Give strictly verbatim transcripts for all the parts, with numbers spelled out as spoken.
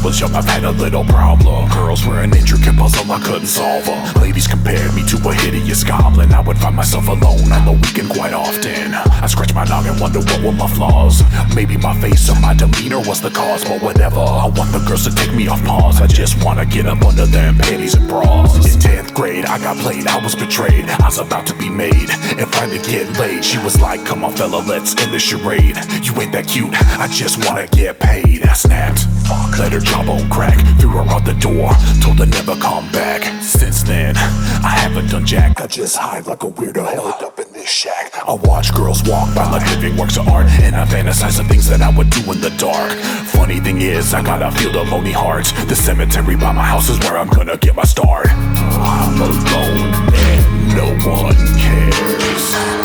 was young, I've had a little problem. Girls were an intricate puzzle, I couldn't solve them. Ladies compared me to a hideous goblin. I would find myself alone on the weekend quite often. I scratch my noggin, wonder what were my flaws. Maybe my face or my demeanor was the cause, but whatever. I want the girls to take me off pause. I just wanna get up under them panties and bras. In tenth grade, I got played, I was betrayed. I was about to be made and finally get laid. She was like, come on fella, let's end the charade. You ain't that cute, I just wanna get paid. I snapped, fuck, let her jawbone crack. Threw her out the door, told her never come back. Since then, I haven't done jack. I just hide like a weirdo held up in this shack. I watch girls walk by like living works of art, and I fantasize of things that I would do in the dark. Funny thing is, I gotta feel the lonely hearts. The cemetery by my house is where I'm gonna get my start. I'm alone and no one cares.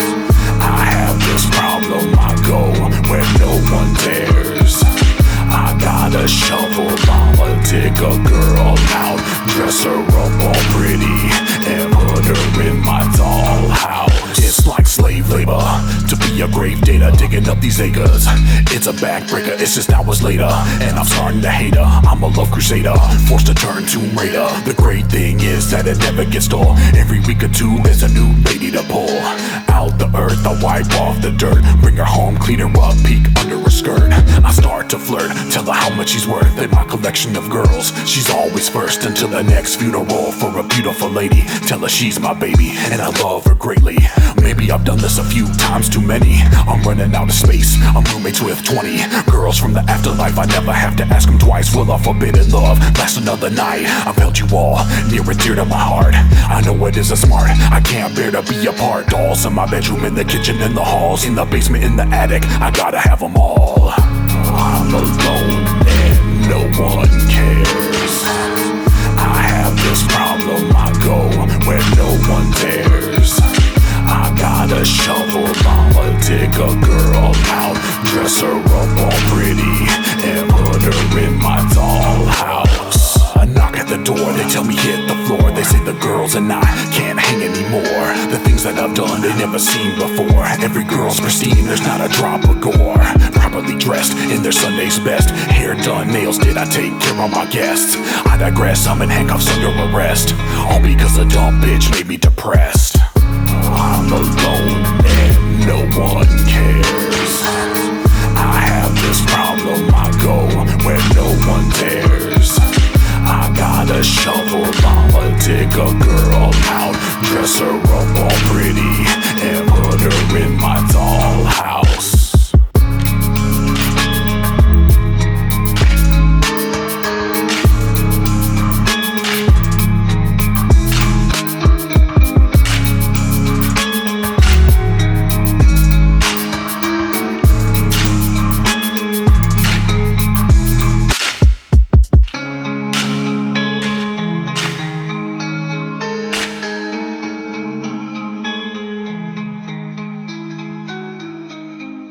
I have this problem, I go where no one dares. I got a shovel, I'ma dig a girl out, dress her up all pretty, and put her in my dollhouse. It's like slave labor to be a grave digger, digging up these acres. It's a backbreaker, it's just hours later, and I'm starting to hate her. I'm a love crusader, forced to turn Tomb Raider. The great thing is that it never gets dull. Every week or two there's a new lady to pull out the earth. I wipe off the dirt, bring her home, clean her up, peek under her skirt. I start to flirt, tell her how much she's worth in my collection of girls. She's always first until the next funeral for a beautiful lady. Tell her she's my baby and I love her greatly. Maybe I've done this a few times too many. I'm running out of space, I'm roommates with twenty girls from the afterlife. I never have to ask them twice, will our forbidden love last another night? I've held you all near and dear to my heart. I know it isn't smart, I can't bear to be apart. Dolls in my bedroom, in the kitchen, in the halls, in the basement, in the attic, I gotta have them all. I'm alone and no one cares. I have this problem, I go where no one dares. I got a shovel, I'ma dig a girl out, dress her up all pretty, and put her in my dollhouse. I knock at the door, they tell me hit the floor. They say the girls and I can't hang anymore. The things that I've done they never seen before. Every girl's pristine, there's not a drop of gore. Properly dressed in their Sunday's best, hair done, nails did, I take care of my guests. I digress, I'm in handcuffs under arrest, all because a dumb bitch made me depressed. I'm alone and no one cares. I have this problem, I go where no one dares. I got a shovel, I'ma dig a girl out, dress her up all